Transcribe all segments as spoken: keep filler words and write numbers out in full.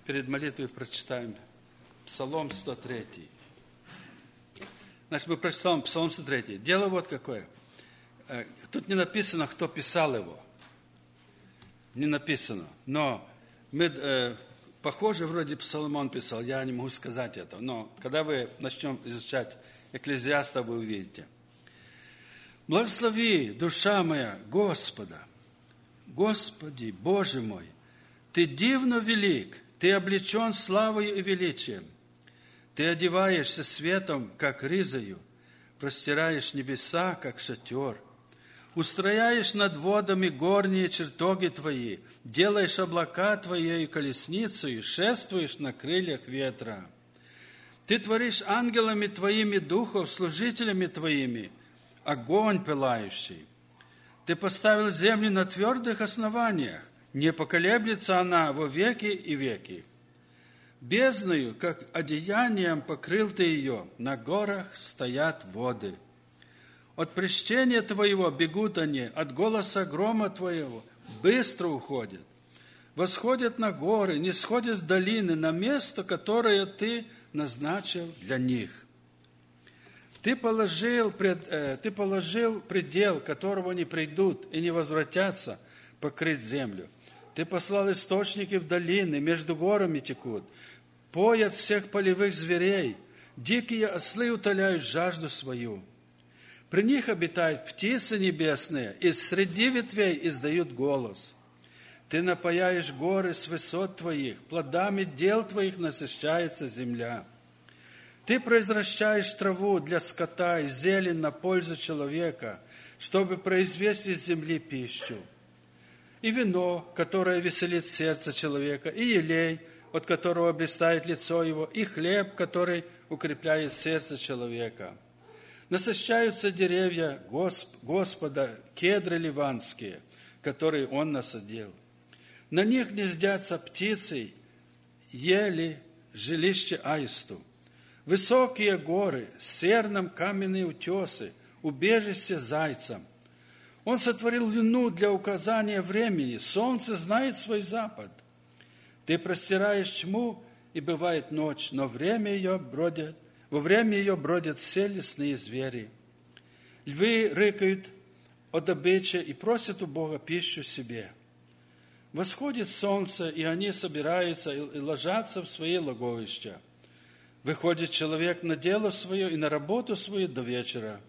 перед молитвой прочитаем Псалом сто три. Значит, мы прочитаем Псалом сто три. Дело вот какое. Тут не написано, кто писал его. Не написано. Но мы, э, похоже, вроде Соломон писал, я не могу сказать этого. Но когда вы начнем изучать Экклезиаста, вы увидите. Благослови, душа моя, Господа. Господи, Боже мой, Ты дивно велик, Ты облечен славой и величием. Ты одеваешься светом, как ризою, простираешь небеса, как шатер. Устрояешь над водами горние чертоги Твои, делаешь облака Твоею колесницею, шествуешь на крыльях ветра. Ты творишь ангелами Твоими духов, служителями Твоими, огонь пылающий. Ты поставил землю на твердых основаниях, не поколеблется она во веки и веки. Бездною, как одеянием, покрыл Ты ее, на горах стоят воды. От прещения Твоего бегут они, от голоса грома Твоего быстро уходят. Восходят на горы, не сходят в долины, на место, которое Ты назначил для них. Ты положил, пред, э, ты положил предел, которого не придут и не возвратятся, покрыть землю. Ты послал источники в долины, между горами текут, поят всех полевых зверей, дикие ослы утоляют жажду свою. При них обитают птицы небесные, и среди ветвей издают голос. Ты напояешь горы с высот Твоих, плодами дел Твоих насыщается земля. Ты произращаешь траву для скота и зелень на пользу человека, чтобы произвести из земли пищу. И вино, которое веселит сердце человека, и елей, от которого блистает лицо его, и хлеб, который укрепляет сердце человека. Насыщаются деревья Господа, кедры ливанские, которые Он насадил. На них гнездятся птицы, ели жилище аисту. Высокие горы, серном каменные утесы, убежище зайцам. Он сотворил луну для указания времени, солнце знает свой запад. Ты простираешь тьму, и бывает ночь, но время ее бродят, во время ее бродят все лесные звери. Львы рыкают о добыче и просят у Бога пищу себе. Восходит солнце, и они собираются и ложатся в свои логовища. Выходит человек на дело свое и на работу свою до вечера.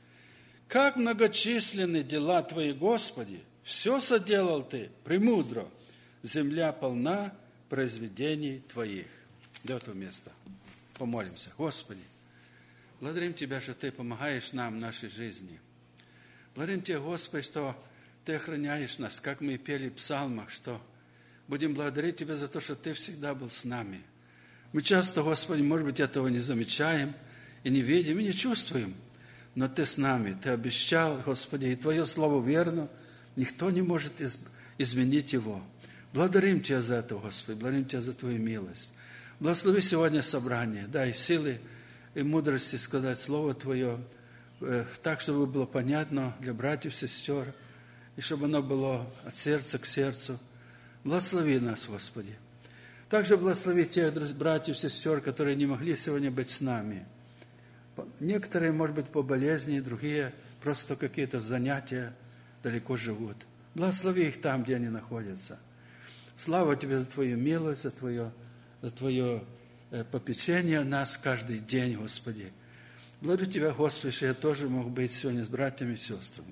Как многочисленны дела Твои, Господи! Все соделал Ты премудро. Земля полна произведений Твоих. До этого места помолимся. Господи, благодарим Тебя, что Ты помогаешь нам в нашей жизни. Благодарим Тебя, Господи, что Ты охраняешь нас, как мы пели в псалмах, что будем благодарить Тебя за то, что Ты всегда был с нами. Мы часто, Господи, может быть, этого не замечаем и не видим, и не чувствуем, но Ты с нами, Ты обещал, Господи, и Твое Слово верно, никто не может изменить его. Благодарим Тебя за это, Господи, благодарим Тебя за Твою милость. Благослови сегодня собрание, дай силы и мудрости сказать Слово Твое так, чтобы было понятно для братьев и сестер, и чтобы оно было от сердца к сердцу. Благослови нас, Господи. Также благослови тех братьев и сестер, которые не могли сегодня быть с нами. Некоторые, может быть, по болезни, другие просто какие-то занятия далеко живут. Благослови их там, где они находятся. Слава Тебе за Твою милость, за Твое, за Твое попечение нас каждый день, Господи. Благодарю Тебя, Господи, что я тоже мог быть сегодня с братьями и сестрами.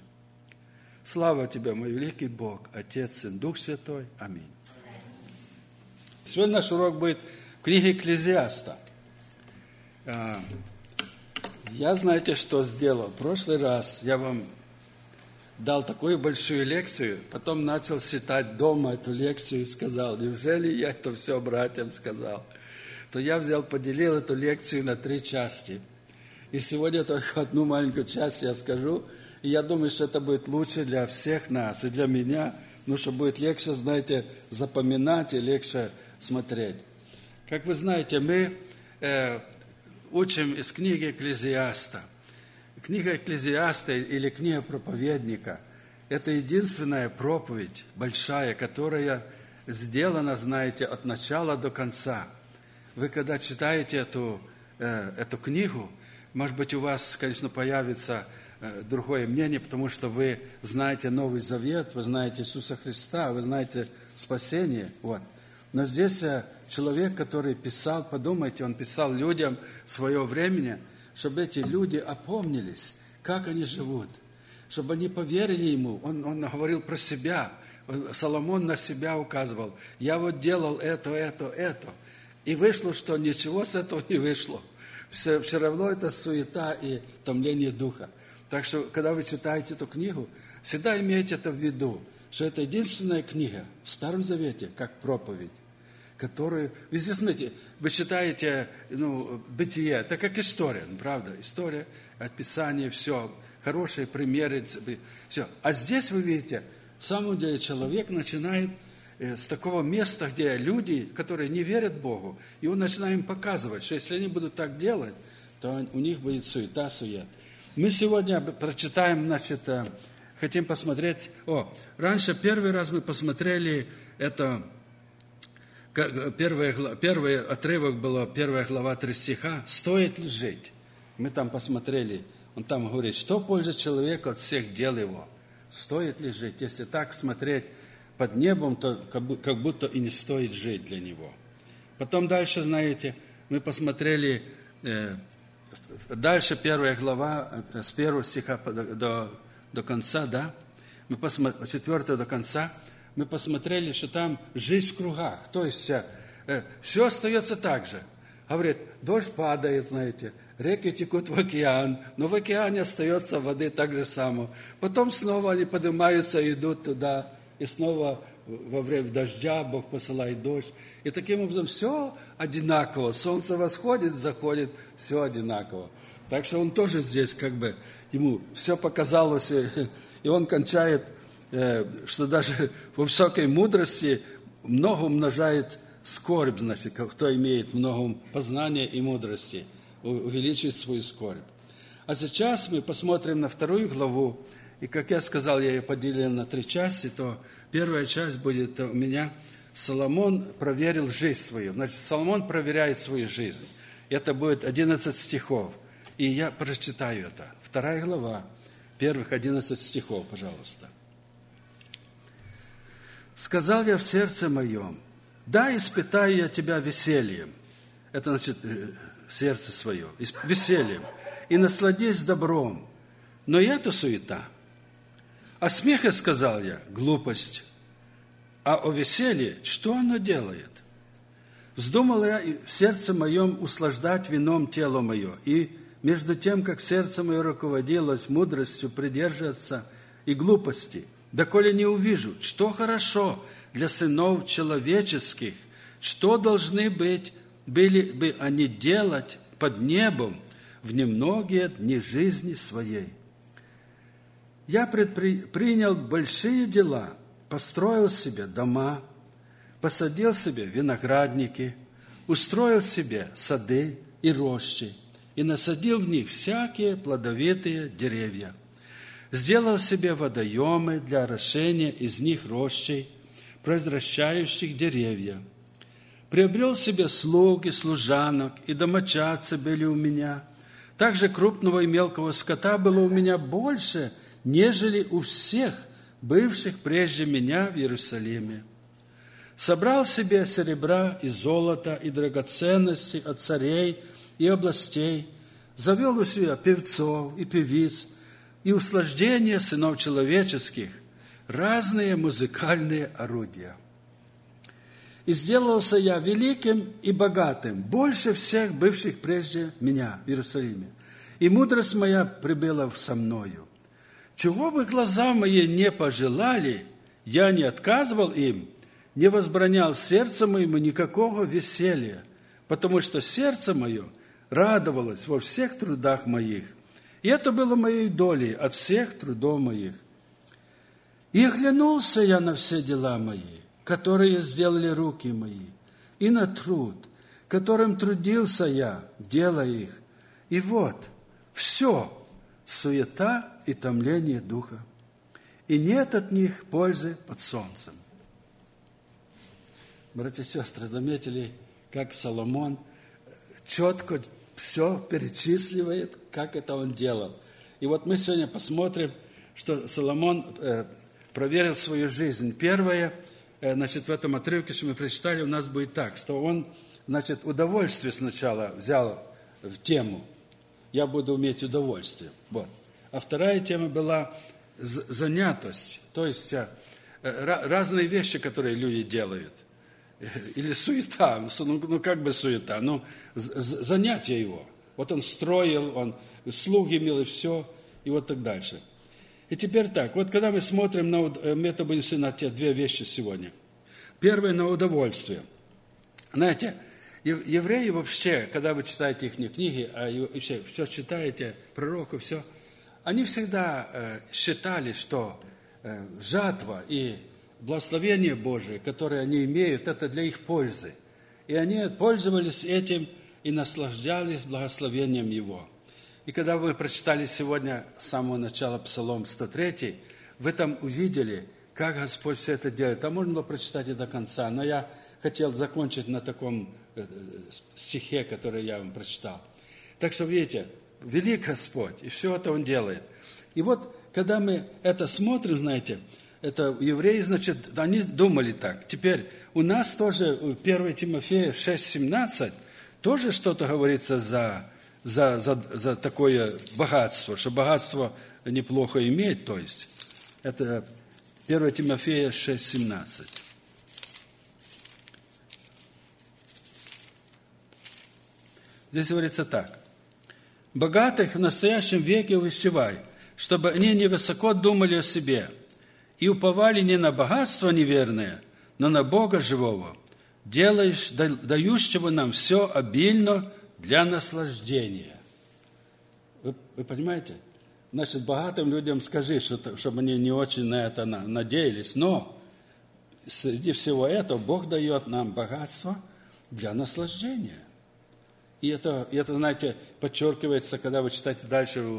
Слава Тебе, мой великий Бог, Отец, Сын, Дух Святой. Аминь. Сегодня наш урок будет в книге Экклезиаста. Я, знаете, что сделал? В прошлый раз я вам дал такую большую лекцию, потом начал читать дома эту лекцию и сказал, неужели я это все братьям сказал? То я взял, поделил эту лекцию на три части. И сегодня только одну маленькую часть я скажу. И я думаю, что это будет лучше для всех нас и для меня, ну, что будет легче, знаете, запоминать и легче смотреть. Как вы знаете, мы э, учим из книги Экклезиаста. Книга Экклезиаста или книга проповедника – это единственная проповедь большая, которая сделано, знаете, от начала до конца. Вы когда читаете эту, э, эту книгу, может быть, у вас, конечно, появится э, другое мнение, потому что вы знаете Новый Завет, вы знаете Иисуса Христа, вы знаете спасение. Вот. Но здесь э, человек, который писал, подумайте, он писал людям своего времени, чтобы эти люди опомнились, как они живут, чтобы они поверили ему. Он, он говорил про себя. Соломон на себя указывал. Я вот делал это, это, это. И вышло, что ничего с этого не вышло. Все, все равно это суета и томление духа. Так что, когда вы читаете эту книгу, всегда имейте это в виду, что это единственная книга в Старом Завете, как проповедь, которую... Везде, смотрите, вы читаете ну, Бытие, это как история, ну, правда, история, описание, все, хорошие примеры, все. А здесь вы видите, в самом деле человек начинает с такого места, где люди, которые не верят Богу, и он начинает им показывать, что если они будут так делать, то у них будет суета, сует. Мы сегодня прочитаем, значит, хотим посмотреть... О, раньше первый раз мы посмотрели это... Первый, первый отрывок было, первая глава, три стиха. «Стоит ли жить?» Мы там посмотрели. Он там говорит, что польза человека от всех дел его? Стоит ли жить? Если так смотреть под небом, то как будто и не стоит жить для него. Потом дальше, знаете, мы посмотрели, э, дальше первая глава, э, с первого стиха до, до конца, да, мы посмотрели, четвертого до конца, мы посмотрели, что там жизнь в кругах, то есть э, все остается так же. Говорит, дождь падает, знаете, реки текут в океан, но в океане остается воды так же само. Потом снова они поднимаются и идут туда, и снова во время дождя Бог посылает дождь. И таким образом все одинаково. Солнце восходит, заходит, все одинаково. Так что он тоже здесь как бы, ему все показалось, и он кончает, что даже в высокой мудрости много умножает скорбь, значит, кто имеет много познания и мудрости, увеличивает свою скорбь. А сейчас мы посмотрим на вторую главу, и, как я сказал, я ее поделил на три части, то первая часть будет у меня «Соломон проверил жизнь свою». Значит, Соломон проверяет свою жизнь. Это будет одиннадцать стихов, и я прочитаю это. Вторая глава, первых одиннадцать стихов, пожалуйста. «Сказал я в сердце моем, да, испытаю я тебя весельем». Это значит сердце свое, весельем. «И насладись добром, но я-то суета. О смехе, сказал я, глупость, а о веселье, что оно делает? Вздумал я в сердце моем услаждать вином тело мое, и между тем, как сердце мое руководилось мудростью придерживаться и глупости, доколе не увижу, что хорошо для сынов человеческих, что должны быть, были бы они делать под небом в немногие дни жизни своей. Я предпринял большие дела, построил себе дома, посадил себе виноградники, устроил себе сады и рощи, и насадил в них всякие плодовитые деревья. Сделал себе водоемы для орошения из них рощей, произвращающих деревья. Приобрел себе слуг и служанок, и домочадцы были у меня. Также крупного и мелкого скота было у меня больше, нежели у всех бывших прежде меня в Иерусалиме. Собрал себе серебра и золота, и драгоценности от царей и областей, завел у себя певцов и певиц, и услаждение сынов человеческих, разные музыкальные орудия. И сделался я великим и богатым, больше всех бывших прежде меня в Иерусалиме. И мудрость моя прибыла со мною. Чего бы глаза мои не пожелали, я не отказывал им, не возбранял сердцу моему никакого веселья, потому что сердце мое радовалось во всех трудах моих. И это было моей долей от всех трудов моих. И оглянулся я на все дела мои, которые сделали руки мои, и на труд, которым трудился я, делая их. И вот, все, суета и томление духа, и нет от них пользы под солнцем. братья и сестры, заметили, как Соломон четко все перечисливает, как это он делал. И вот мы сегодня посмотрим, что Соломон э, проверил свою жизнь. Первое, э, значит, в этом отрывке, что мы прочитали, у нас будет так, что он, значит, удовольствие сначала взял в тему. Я буду иметь удовольствие. Вот. А вторая тема была занятость, то есть э, разные вещи, которые люди делают. Или суета, ну, ну как бы суета, ну занятие его. Вот он строил, он слуг имел и все, и вот так дальше. И теперь так, вот когда мы смотрим на, мы это будем на те две вещи сегодня. Первое, на удовольствие. Знаете, евреи вообще, когда вы читаете их книги, а и все, все читаете, пророков, все, они всегда э, считали, что э, жатва и благословение Божие, которое они имеют, это для их пользы. И они пользовались этим и наслаждались благословением Его. И когда вы прочитали сегодня с самого начала Псалом сто три, вы там увидели, как Господь все это делает. Там можно было прочитать и до конца, но я хотел закончить на таком стихе, который я вам прочитал. Так что, видите, велик Господь, и все это Он делает. И вот, когда мы это смотрим, знаете, это евреи, значит, они думали так. Теперь у нас тоже, первое Тимофея шесть семнадцать, тоже что-то говорится за, за, за, за такое богатство, что богатство неплохо иметь, то есть. Это первое Тимофея шесть семнадцать. Здесь говорится так. «Богатых в настоящем веке увещевай, чтобы они невысоко думали о себе и уповали не на богатство неверное, но на Бога живого, делаешь, дающего нам все обильно для наслаждения». Вы, вы понимаете? Значит, богатым людям скажи, что, чтобы они не очень на это надеялись, но среди всего этого Бог дает нам богатство для наслаждения. И это, и это, знаете, подчеркивается, когда вы читаете дальше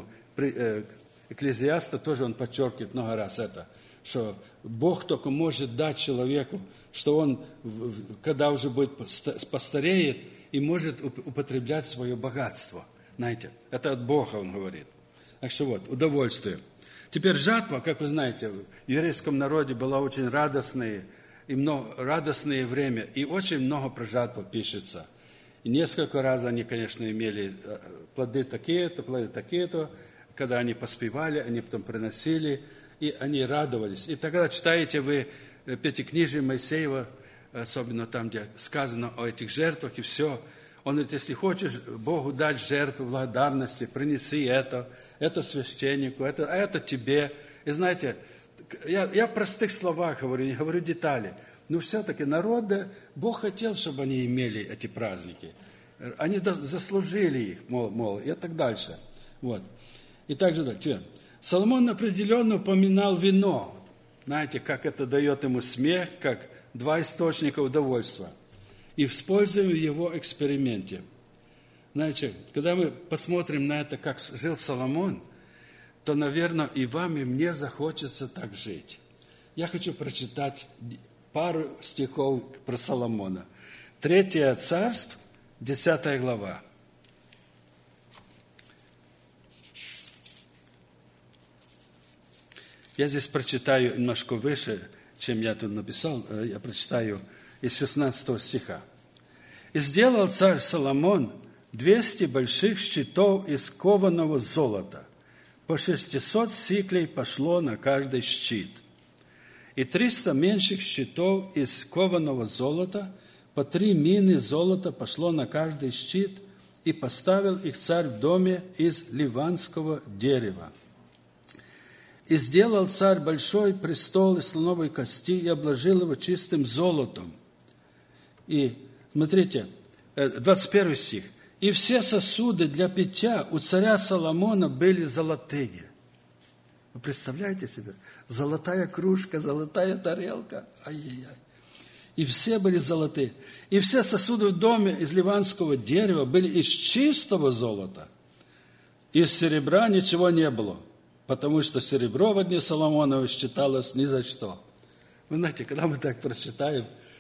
Экклезиаста, тоже он подчеркивает много раз это, что Бог только может дать человеку, что он, когда уже будет постареет, и может употреблять свое богатство. Знаете, это от Бога он говорит. Так что вот, удовольствие. Теперь жатва, как вы знаете, в еврейском народе была очень радостное, и много, радостное время, и очень много про жатву пишется. И несколько раз они, конечно, имели плоды такие-то, плоды такие-то, когда они поспевали, они потом приносили, и они радовались. И тогда читаете вы Пятикнижие Моисеева, особенно там, где сказано о этих жертвах, и все. Он говорит, если хочешь Богу дать жертву благодарности, принеси это, это священнику, это, а это тебе. И знаете, я, я в простых словах говорю, не говорю детали. Но все-таки народа, Бог хотел, чтобы они имели эти праздники. Они заслужили их, мол, мол и так дальше. Вот. И так же дальше. Соломон определенно упоминал вино. Знаете, как это дает ему смех, как два источника удовольствия. И используем в его эксперименте. Знаете, когда мы посмотрим на это, как жил Соломон, то, наверное, и вам, и мне захочется так жить. Я хочу прочитать пару стихов про Соломона. Третье царство, десятая глава. Я здесь прочитаю немножко выше, чем я тут написал. Я прочитаю из шестнадцатого стиха. «И сделал царь Соломон двести больших щитов из кованого золота. По шестисот сиклей пошло на каждый щит. И триста меньших щитов из кованого золота, по три мины золота пошло на каждый щит, и поставил их царь в доме из ливанского дерева. И сделал царь большой престол из слоновой кости и обложил его чистым золотом». И смотрите, двадцать первый стих. «И все сосуды для питья у царя Соломона были золотые». Вы представляете себе? Золотая кружка, золотая тарелка. Ай-яй-яй. И все были золотые. И все сосуды в доме из ливанского дерева были из чистого золота. Из серебра ничего не было, потому что серебро в дни Соломонова считалось ни за что. Вы знаете, когда мы так прочитаем,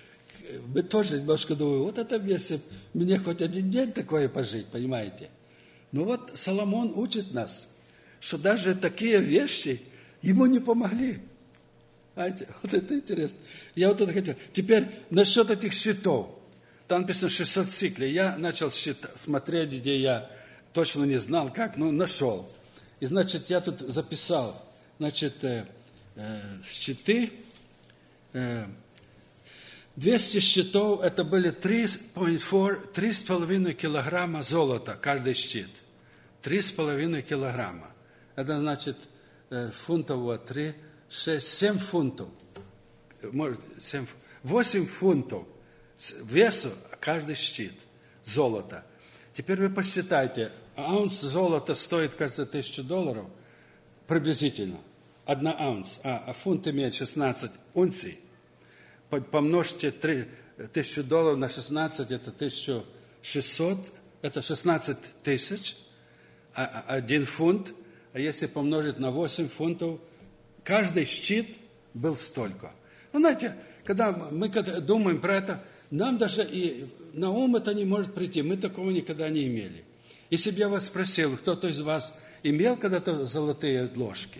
мы тоже немножко думаем, вот это если мне хоть один день такое пожить, понимаете? Но вот Соломон учит нас, что даже такие вещи ему не помогли. Знаете, вот это интересно. Я вот это хотел. Теперь насчет этих счетов. Там написано шестьсот сиклей. Я начал считать, смотреть, где я точно не знал, как, но нашел. И, значит, я тут записал, значит, э, э, счеты. Э, двести счетов, это были три с половиной килограмма золота, каждый щит. три с половиной килограмма. Это значит, э, фунтов, вот, три, шесть, семь фунтов. Может, семь, восемь фунтов весу каждый щит золота. Теперь вы посчитайте, аунс золота стоит, кажется, тысячу долларов, приблизительно. Одна аунс, а, а фунт имеет шестнадцать унций. Помножьте три, тысячу долларов на шестнадцать, это тысяча шестьсот, это шестнадцать тысяч, а, один фунт, а если помножить на восемь фунтов, каждый щит был столько. Ну, знаете, когда мы когда думаем про это, нам даже и на ум это не может прийти. Мы такого никогда не имели. Если бы я вас спросил, кто-то из вас имел когда-то золотые ложки?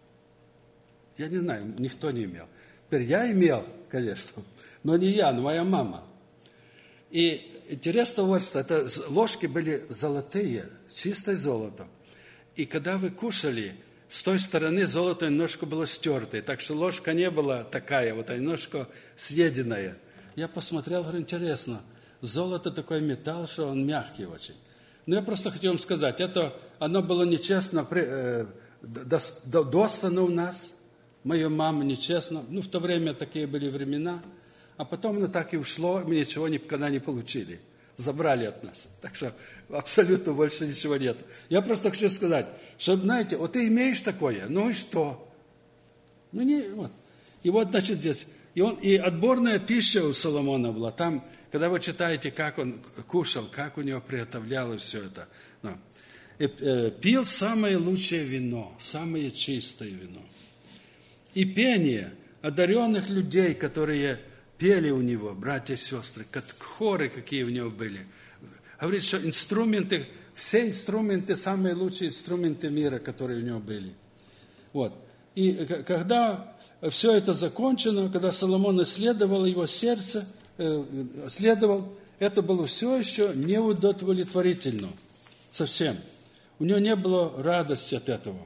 Я не знаю, никто не имел. Теперь я имел, конечно, но не я, но моя мама. И интересно вот, что это ложки были золотые, чистое золото. И когда вы кушали, с той стороны золото немножко было стертое, так что ложка не была такая, вот, а немножко съеденная. Я посмотрел, говорю, интересно, золото такой металл, что он мягкий очень. Но я просто хотел вам сказать, это, оно было нечестно э, достано у нас, моя мама нечестно, ну, в то время такие были времена, а потом оно так и ушло, мы ничего никогда не получили, забрали от нас. Так что абсолютно больше ничего нет. Я просто хочу сказать, что, знаете, вот ты имеешь такое, ну и что? Ну, не, вот. И вот, значит, здесь... И, он, и отборная пища у Соломона была. Там, когда вы читаете, как он кушал, как у него приготовлялось все это. Ну, и, э, пил самое лучшее вино, самое чистое вино. И пение одаренных людей, которые пели у него, братья и сестры, как хоры, какие у него были. Говорит, что инструменты, все инструменты, самые лучшие инструменты мира, которые у него были. Вот. И когда... Все это закончено, когда Соломон исследовал его сердце, э, исследовал, это было все еще неудовлетворительно. Совсем. У него не было радости от этого.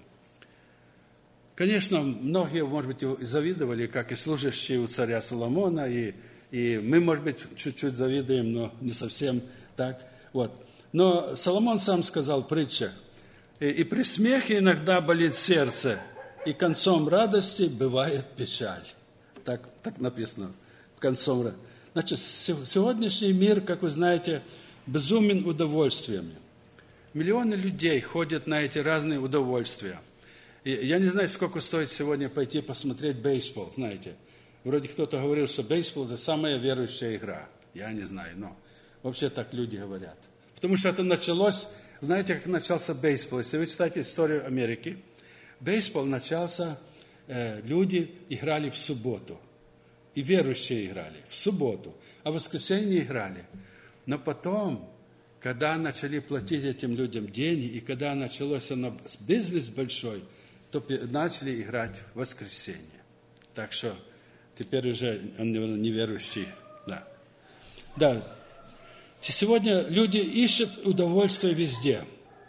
Конечно, многие, может быть, завидовали, как и служащие у царя Соломона, и, и мы, может быть, чуть-чуть завидуем, но не совсем так. Вот. Но Соломон сам сказал в притчах, и, и при смехе иногда болит сердце, и концом радости бывает печаль. Так, так написано. Концом радости. Значит, сегодняшний мир, как вы знаете, безумен удовольствиями. Миллионы людей ходят на эти разные удовольствия. И я не знаю, сколько стоит сегодня пойти посмотреть бейсбол, знаете. Вроде кто-то говорил, что бейсбол – это самая верующая игра. Я не знаю, но вообще так люди говорят. Потому что это началось, знаете, как начался бейсбол. Если вы читаете историю Америки, бейсбол начался, э, люди играли в субботу. И верующие играли в субботу. А в воскресенье играли. Но потом, когда начали платить этим людям деньги, и когда начался бизнес большой, то начали играть в воскресенье. Так что теперь уже он неверующий. Да. Да. Сегодня люди ищут удовольствие везде.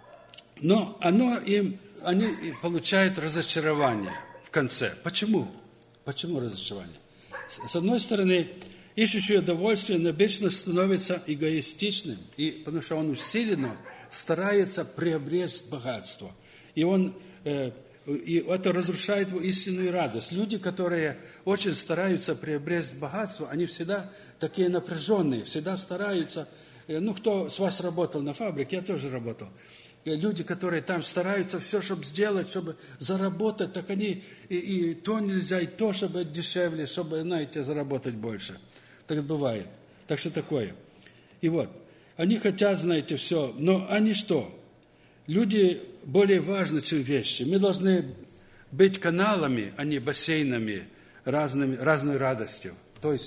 Но оно им... они получают разочарование в конце. Почему? Почему разочарование? С одной стороны, ищущий удовольствие обычно становится эгоистичным, и, потому что он усиленно старается приобрести богатство. И, он, э, и это разрушает его истинную радость. Люди, которые очень стараются приобрести богатство, они всегда такие напряженные, всегда стараются. Э, ну, кто с вас работал на фабрике, я тоже работал. Люди, которые там стараются все, чтобы сделать, чтобы заработать, так они и, и то нельзя, и то, чтобы дешевле, чтобы, знаете, заработать больше. Так бывает. Так что такое. И вот, они хотят, знаете, все, но они что? Люди более важны, чем вещи. Мы должны быть каналами, а не бассейнами разными, разной радостью. То есть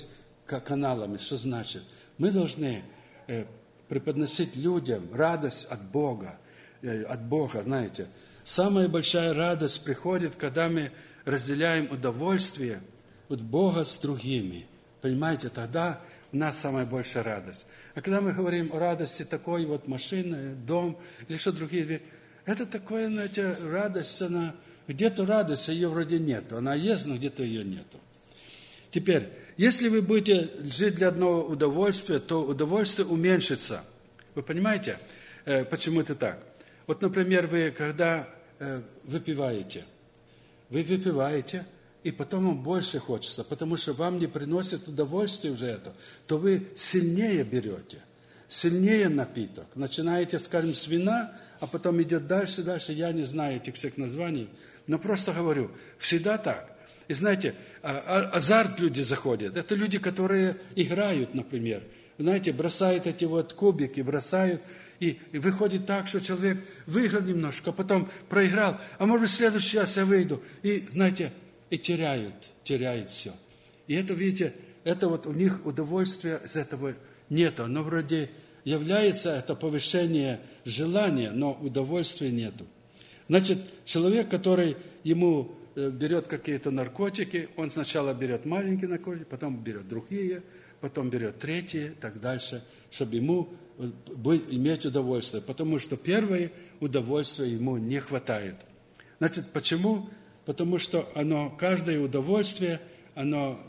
каналами. Что значит? Мы должны э, преподносить людям радость от Бога, э, от Бога, знаете. Самая большая радость приходит, когда мы разделяем удовольствие от Бога с другими. Понимаете, тогда у нас самая большая радость. А когда мы говорим о радости такой, вот машина, дом, или что другие, это такое, знаете, радость, она, где-то радость, а ее вроде нету. Она есть, но где-то ее нету. Теперь, если вы будете жить для одного удовольствия, то удовольствие уменьшится. Вы понимаете, э, почему это так? Вот, например, вы, когда э, выпиваете, вы выпиваете, и потом вам больше хочется, потому что вам не приносит удовольствие уже это, то вы сильнее берете, сильнее напиток. Начинаете, скажем, с вина, а потом идет дальше, дальше. Я не знаю этих всех названий, но просто говорю, всегда так. И знаете, азарт люди заходят. Это люди, которые играют, например. Знаете, бросают эти вот кубики, бросают, и, и выходит так, что человек выиграл немножко, а потом проиграл, а может быть, в следующий раз я выйду. И, знаете, и теряют, теряют все. И это, видите, это вот у них удовольствия из этого нету. Оно вроде является, это повышение желания, но удовольствия нету. Значит, человек, который ему берет какие-то наркотики, он сначала берет маленькие наркотики, потом берет другие, потом берет третьи, и так дальше, чтобы ему иметь удовольствие. Потому что первое удовольствие ему не хватает. Значит, почему? Потому что оно, каждое удовольствие, оно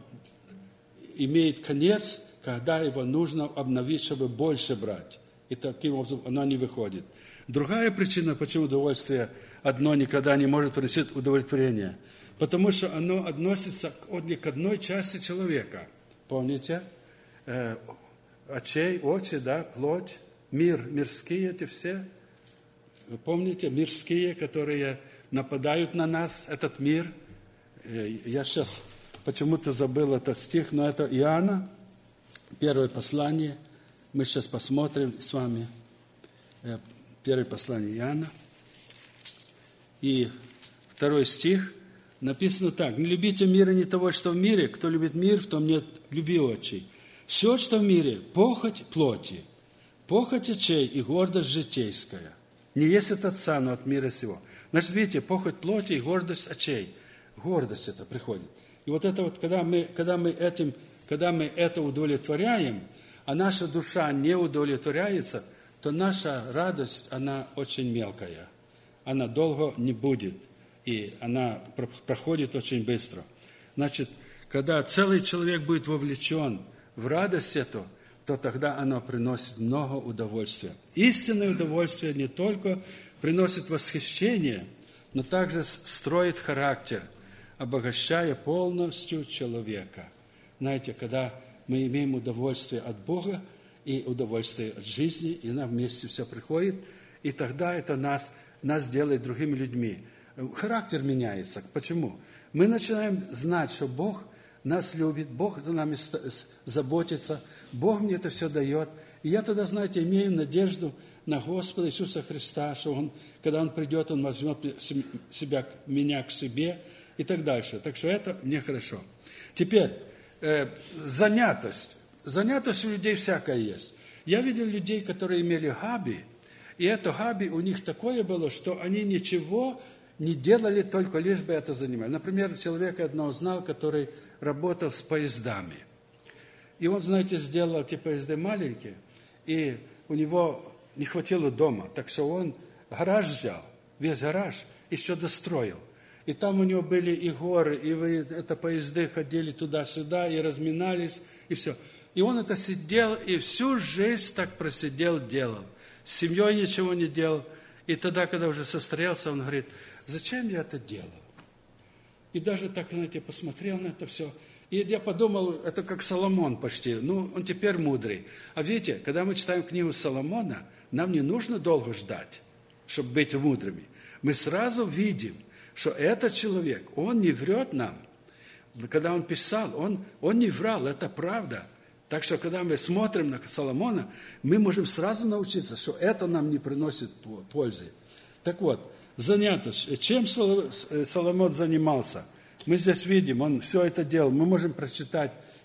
имеет конец, когда его нужно обновить, чтобы больше брать. И таким образом оно не выходит. Другая причина, почему удовольствие одно никогда не может приносить удовлетворение, потому что оно относится к одной части человека. Помните? Э, очей, очи, да, плоть, мир, мирские эти все. Вы помните? Мирские, которые нападают на нас, этот мир. Э, я сейчас почему-то забыл этот стих, но это Иоанна, первое послание. Мы сейчас посмотрим с вами э, первое послание Иоанна. И второй стих написано так. «Не любите мира не того, что в мире. Кто любит мир, в том нет любви отчей. Все, что в мире, похоть плоти, похоть очей и гордость житейская. Не есть от Отца, но от мира сего». Значит, видите, похоть плоти и гордость очей. Гордость это приходит. И вот это вот, когда мы, когда мы, этим, когда мы это удовлетворяем, а наша душа не удовлетворяется, то наша радость, она очень мелкая. Она долго не будет, и она проходит очень быстро. Значит, когда целый человек будет вовлечен в радость эту, то тогда оно приносит много удовольствия. Истинное удовольствие не только приносит восхищение, но также строит характер, обогащая полностью человека. Знаете, когда мы имеем удовольствие от Бога и удовольствие от жизни, и нам вместе все приходит, и тогда это нас... нас делает другими людьми. Характер меняется. Почему? Мы начинаем знать, что Бог нас любит, Бог за нами заботится, Бог мне это все дает. И я тогда, знаете, имею надежду на Господа Иисуса Христа, что Он, когда Он придет, Он возьмет себя, меня к себе и так дальше. Так что это нехорошо. Теперь, э, занятость. Занятость у людей всякая есть. Я видел людей, которые имели хобби, и это хобби у них такое было, что они ничего не делали, только лишь бы это занимать. Например, человека одного знал, который работал с поездами. И он, знаете, сделал эти поезды маленькие, и у него не хватило дома. Так что он гараж взял, весь гараж, еще достроил. И там у него были и горы, и это поезды ходили туда-сюда, и разминались, и все. И он это сидел, и всю жизнь так просидел, делал. С семьей ничего не делал. И тогда, когда уже состоялся, он говорит, зачем я это делал? И даже так, знаете, посмотрел на это все. И я подумал, это как Соломон почти. Ну, он теперь мудрый. А видите, когда мы читаем книгу Соломона, нам не нужно долго ждать, чтобы быть мудрыми. Мы сразу видим, что этот человек, он не врет нам. Когда он писал, он, он не врал, это правда. Так что, когда мы смотрим на Соломона, мы можем сразу научиться, что это нам не приносит пользы. Так вот, занятость. Чем Соломон занимался? Мы здесь видим, он все это делал. Мы можем прочитать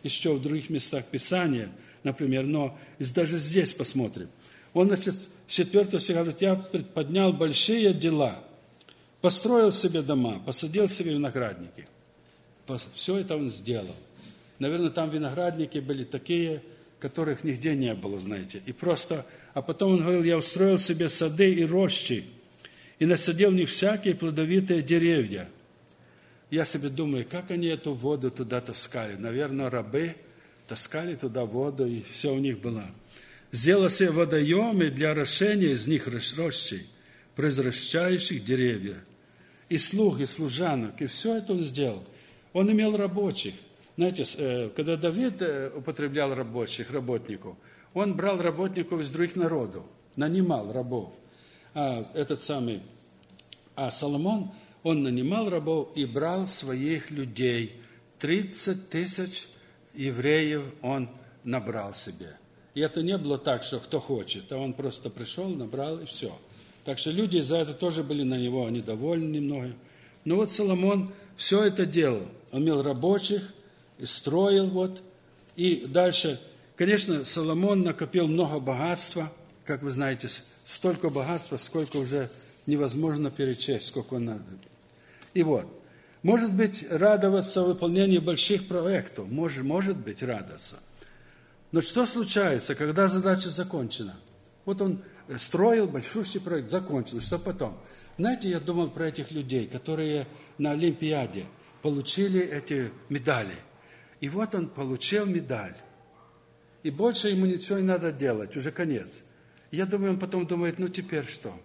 еще в других местах Писания, например, но даже здесь посмотрим. Он, значит, с четвёртого стиха говорит: «Я предподнял большие дела, построил себе дома, посадил себе виноградники». Все это он сделал. Наверное, там виноградники были такие, которых нигде не было, знаете. И просто, а потом он говорил: «Я устроил себе сады и рощи, и насадил в них всякие плодовитые деревья». Я себе думаю, как они эту воду туда таскали. Наверное, рабы таскали туда воду, и все у них было. «Сделал себе водоемы для орошения из них рощей, произрастающих деревья, и слуг, и служанок». И все это он сделал. Он имел рабочих. Знаете, когда Давид употреблял рабочих, работников, он брал работников из других народов, нанимал рабов. А этот самый, а Соломон, он нанимал рабов и брал своих людей. тридцать тысяч евреев он набрал себе. И это не было так, что кто хочет, а он просто пришел, набрал и все. Так что люди за это тоже были на него недовольны немного. Но вот Соломон все это делал. Он имел рабочих и строил вот. И дальше, конечно, Соломон накопил много богатства. Как вы знаете, столько богатства, сколько уже невозможно перечесть, сколько он надо. И вот, может быть, радоваться выполнению больших проектов. Может, может быть, радоваться. Но что случается, когда задача закончена? Вот он строил большущий проект, закончил. Что потом? Знаете, я думал про этих людей, которые на Олимпиаде получили эти медали. И вот он получил медаль. И больше ему ничего не надо делать, уже конец. И я думаю, он потом думает: ну теперь что?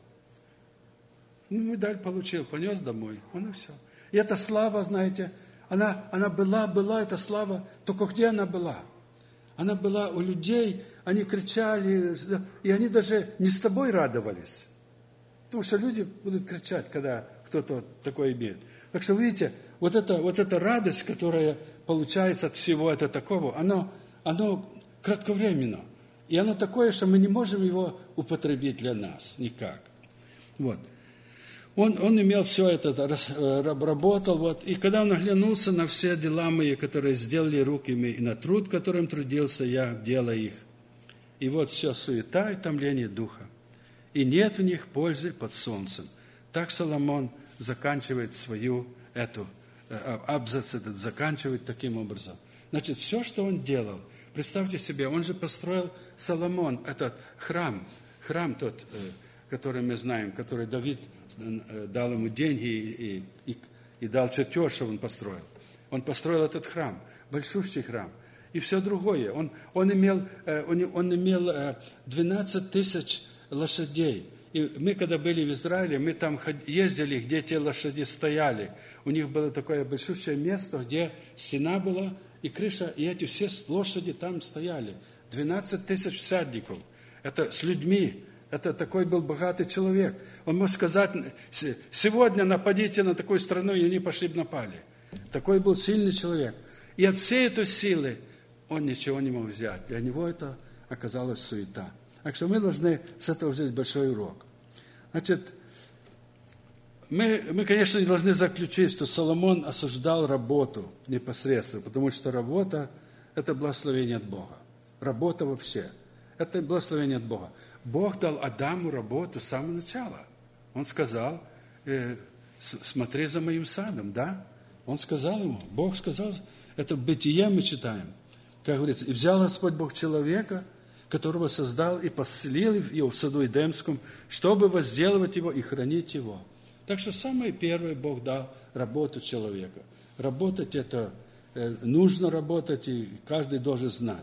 Ну, медаль получил, понес домой, он и все. И эта слава, знаете, она, она была, была, эта слава, только где она была? Она была у людей, они кричали, и они даже не с тобой радовались. Потому что люди будут кричать, когда кто-то такое имеет. Так что, видите, вот эта, вот эта радость, которая получается от всего этого такого, оно, оно кратковременно. И оно такое, что мы не можем его употребить для нас никак. Вот. Он, он имел все это, работал, вот, и когда он оглянулся на все дела мои, которые сделали руки мои, и на труд, которым трудился я, делая их, и вот все суета и томление духа, и нет в них пользы под солнцем. Так Соломон заканчивает свою эту, абзац этот, заканчивает таким образом. Значит, все, что он делал, представьте себе, он же построил, Соломон, этот храм, храм тот, который мы знаем, который Давид дал ему деньги и, и, и дал чертеж, что он построил. Он построил этот храм, большущий храм, и все другое. Он, он, имел, он, он имел двенадцать тысяч лошадей. И мы, когда были в Израиле, мы там ездили, где те лошади стояли. У них было такое большущее место, где стена была, и крыша, и эти все лошади там стояли. двенадцать тысяч всадников. Это с людьми. Это такой был богатый человек. Он мог сказать: сегодня нападите на такую страну, и они пошли бы напали. Такой был сильный человек. И от всей этой силы он ничего не мог взять. Для него это оказалась суета. Так что мы должны с этого взять большой урок. Значит, мы, мы, конечно, не должны заключить, что Соломон осуждал работу непосредственно, потому что работа – это благословение от Бога. Работа вообще – это благословение от Бога. Бог дал Адаму работу с самого начала. Он сказал: э, смотри за моим садом, да? Он сказал ему, Бог сказал, это в Бытие мы читаем, как говорится: и взял Господь Бог человека, которого создал, и поселил его в саду Эдемском, чтобы возделывать его и хранить его. Так что самое первое Бог дал работу человека. Работать это, э, нужно работать, и каждый должен знать.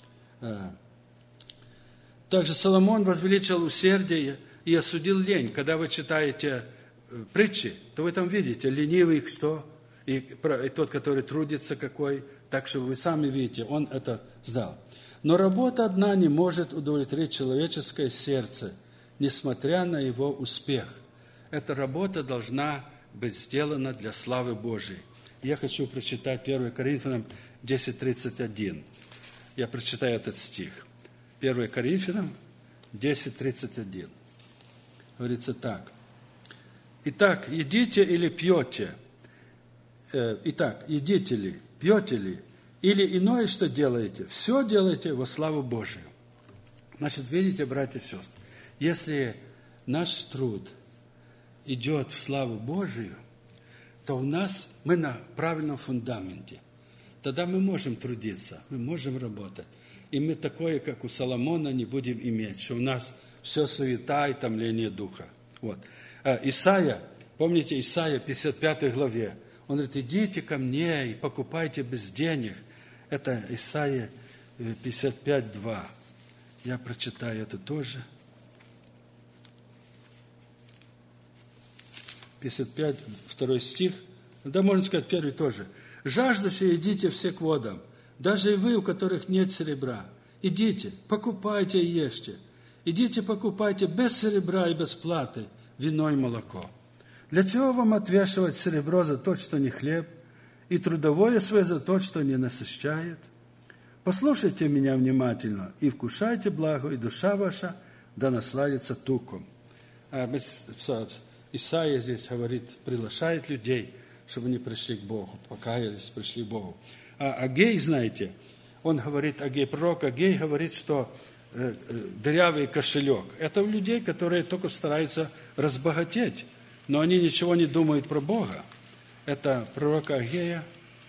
Также Соломон возвеличил усердие и осудил лень. Когда вы читаете притчи, то вы там видите, ленивый что, и, и тот, который трудится какой. Так что вы сами видите, он это сдал. Но работа одна не может удовлетворить человеческое сердце, несмотря на его успех. Эта работа должна быть сделана для славы Божией. Я хочу прочитать первое Коринфянам десять тридцать один. Я прочитаю этот стих. первое Коринфянам десять тридцать один. Говорится так. Итак, едите или пьете? Итак, едите ли, пьете ли, или иное, что делаете, все делайте во славу Божию. Значит, видите, братья и сестры, если наш труд идет в славу Божию, то у нас, мы на правильном фундаменте. Тогда мы можем трудиться, мы можем работать. И мы такое, как у Соломона, не будем иметь, что у нас все суета и томление духа. Вот. Исайя, помните, Исайя, пятьдесят пятой главе, он говорит, идите ко мне и покупайте без денег. Это Исайя пятьдесят пять, два. Я прочитаю это тоже. пятьдесят пять, второй стих. Да, можно сказать, первый тоже. «Жаждущие, идите все к водам, даже и вы, у которых нет серебра. Идите, покупайте и ешьте. Идите, покупайте без серебра и без платы вино и молоко. Для чего вам отвешивать серебро за то, что не хлеб, и трудовое свое за то, что не насыщает? Послушайте меня внимательно, и вкушайте благо, и душа ваша да насладится туком». Исайя здесь говорит, приглашает людей, чтобы они пришли к Богу, покаялись, пришли к Богу. А Агей, знаете, он говорит, Агей, пророк Агей говорит, что э, э, дырявый кошелек – это у людей, которые только стараются разбогатеть, но они ничего не думают про Бога. Это пророк Агея,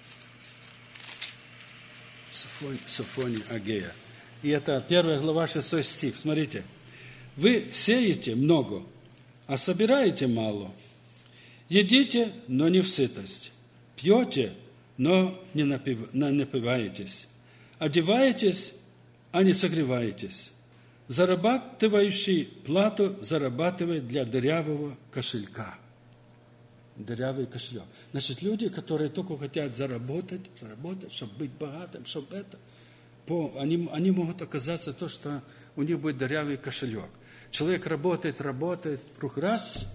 Софония, Софония Агея. И это первая глава, шестой стих. Смотрите. «Вы сеете много, а собираете мало. Едите, но не в сытость. Пьете, но не напиваетесь. Одеваетесь, а не согреваетесь. Зарабатывающий плату зарабатывает для дырявого кошелька». Дырявый кошелек. Значит, люди, которые только хотят заработать, заработать, чтобы быть богатым, чтобы это, по, они, они могут оказаться то, что у них будет дырявый кошелек. Человек работает, работает, вдруг раз,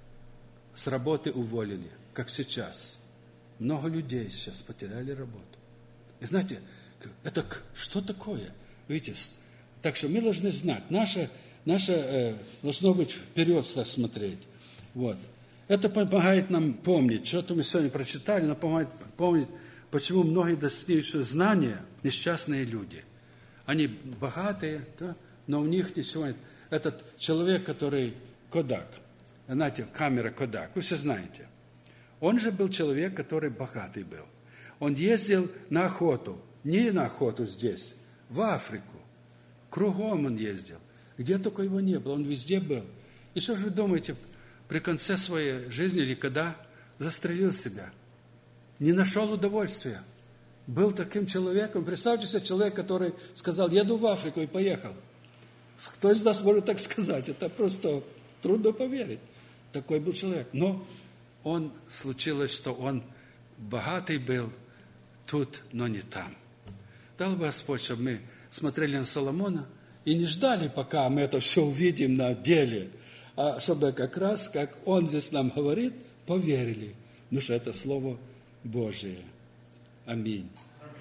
с работы уволили, как сейчас. Много людей сейчас потеряли работу. И знаете, это что такое? Видите, так что мы должны знать, наше, наше э, должно быть вперед смотреть. Вот. Это помогает нам помнить, что-то мы сегодня прочитали, но помогает помнить, почему многие достигшие знания несчастные люди. Они богатые, да, но у них ничего нет. Этот человек, который Кодак, знаете, камера Кодак, вы все знаете. Он же был человек, который богатый был. Он ездил на охоту, не на охоту здесь, в Африку. Кругом он ездил. Где только его не было, он везде был. И что же вы думаете, при конце своей жизни или когда застрелил себя? Не нашел удовольствия. Был таким человеком. Представьте себе человек, который сказал, еду в Африку и поехал. Кто из нас может так сказать? Это просто трудно поверить. Такой был человек. Но он, случилось, что он богатый был тут, но не там. Дал бы Господь, чтобы мы смотрели на Соломона и не ждали, пока мы это все увидим на деле, а чтобы как раз, как он здесь нам говорит, поверили. Ну что это Слово Божие. Аминь.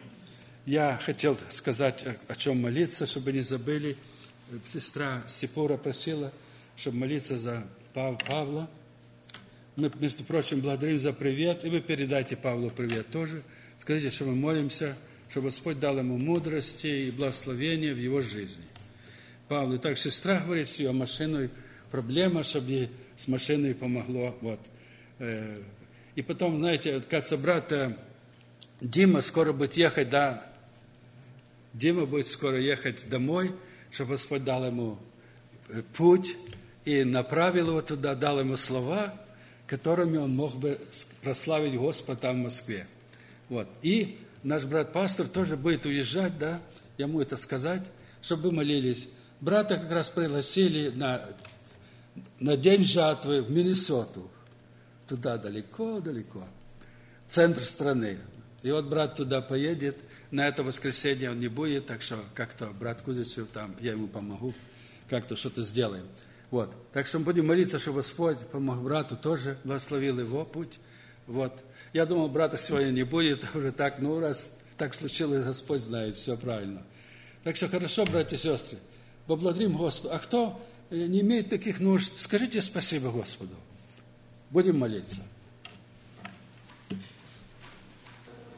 Я хотел сказать, о чем молиться, чтобы не забыли. Сестра Сипора просила, чтобы молиться за Павла. Мы, между прочим, благодарим за привет, и вы передайте Павлу привет тоже. Скажите, что мы молимся, чтобы Господь дал ему мудрости и благословения в его жизни. Павел, и так сестра говорит, с ее машиной проблема, чтобы ей с машиной помогло. Вот. И потом, знаете, кажется, брат Дима скоро будет ехать, да, Дима будет скоро ехать домой, чтобы Господь дал ему путь и направил его туда, дал ему слова, которыми он мог бы прославить Господа там в Москве. Вот. И наш брат-пастор тоже будет уезжать, да, я ему это сказать, чтобы мы молились. Брата как раз пригласили на, на день жатвы в Миннесоту. Туда далеко-далеко. Центр страны. И вот брат туда поедет. На это воскресенье он не будет, так что как-то брат Кузичев там, я ему помогу, как-то что-то сделаем. Вот. Так что мы будем молиться, чтобы Господь помог брату тоже, благословил его путь. Вот. Я думал, брата сегодня не будет, уже так, ну раз так случилось, Господь знает, все правильно. Так что хорошо, братья и сестры, поблагодарим Господа. А кто не имеет таких нужд, скажите спасибо Господу. Будем молиться.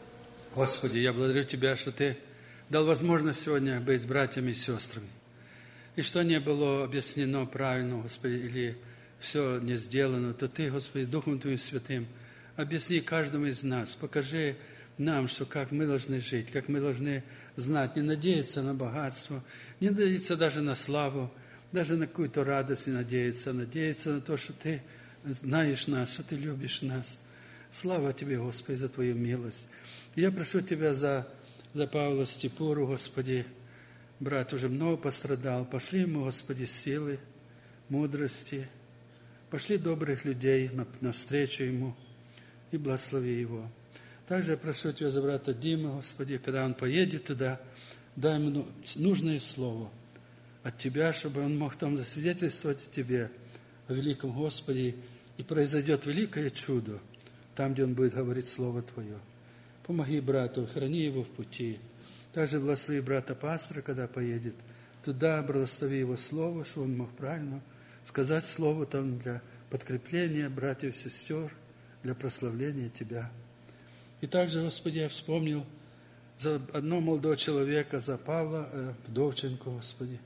Господи, я благодарю Тебя, что Ты дал возможность сегодня быть с братьями и сестрами. И что не было объяснено правильно, Господи, или все не сделано, то Ты, Господи, Духом Твоим Святым, объясни каждому из нас, покажи нам, что как мы должны жить, как мы должны знать, не надеяться на богатство, не надеяться даже на славу, даже на какую-то радость не надеяться, надеяться на то, что Ты знаешь нас, что Ты любишь нас. Слава Тебе, Господи, за Твою милость. И я прошу Тебя за, за Павла Степуру, Господи, брат уже много пострадал, пошли ему, Господи, силы, мудрости, пошли добрых людей навстречу ему и благослови его. Также я прошу Тебя за брата Диму, Господи, когда он поедет туда, дай ему нужное слово от Тебя, чтобы он мог там засвидетельствовать о Тебе, о великом Господе, и произойдет великое чудо там, где он будет говорить Слово Твое. Помоги брату, храни его в пути. Также благослови брата пастора, когда поедет туда, благослови его слово, чтобы он мог правильно сказать слово там для подкрепления братьев и сестер, для прославления Тебя. И также, Господи, я вспомнил за одного молодого человека, за Павла э, Вдовченко, Господи.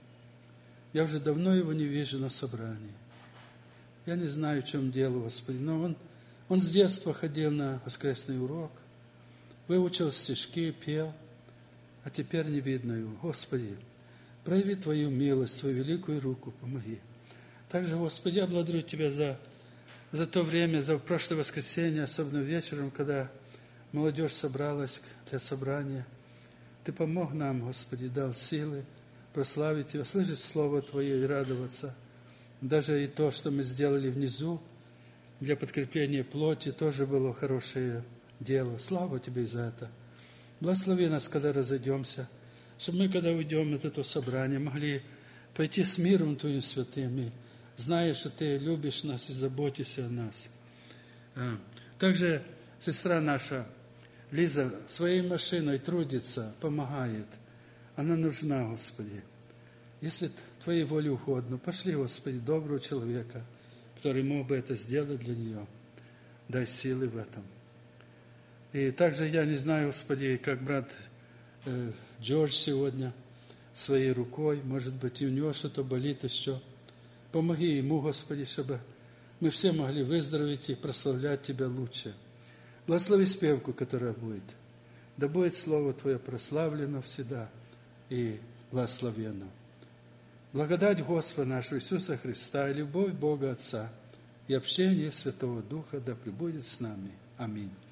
Я уже давно его не вижу на собрании. Я не знаю, в чем дело, Господи, но он, он с детства ходил на воскресный урок, выучил стишки, пел, а теперь не видно его. Господи, прояви Твою милость, Твою великую руку, помоги. Также, Господи, я благодарю Тебя за, за то время, за прошлое воскресенье, особенно вечером, когда молодежь собралась для собрания. Ты помог нам, Господи, дал силы прославить Тебя, слышать Слово Твое и радоваться. Даже и то, что мы сделали внизу для подкрепления плоти, тоже было хорошее дело. Слава Тебе за это. Благослови нас, когда разойдемся, чтобы мы, когда уйдем от этого собрания, могли пойти с миром Твоим святым, и зная, что Ты любишь нас и заботишься о нас. Также сестра наша Лиза своей машиной трудится, помогает. Она нужна, Господи. Если Твоей воле угодно, пошли, Господи, доброго человека, который мог бы это сделать для нее. Дай силы в этом. И также я не знаю, Господи, как брат э, Джордж сегодня своей рукой, может быть, и у него что-то болит еще. Помоги ему, Господи, чтобы мы все могли выздороветь и прославлять Тебя лучше. Благослови спевку, которая будет. Да будет Слово Твое прославлено всегда и благословенно. Благодать Господа нашего Иисуса Христа и любовь Бога Отца и общение Святого Духа да пребудет с нами. Аминь.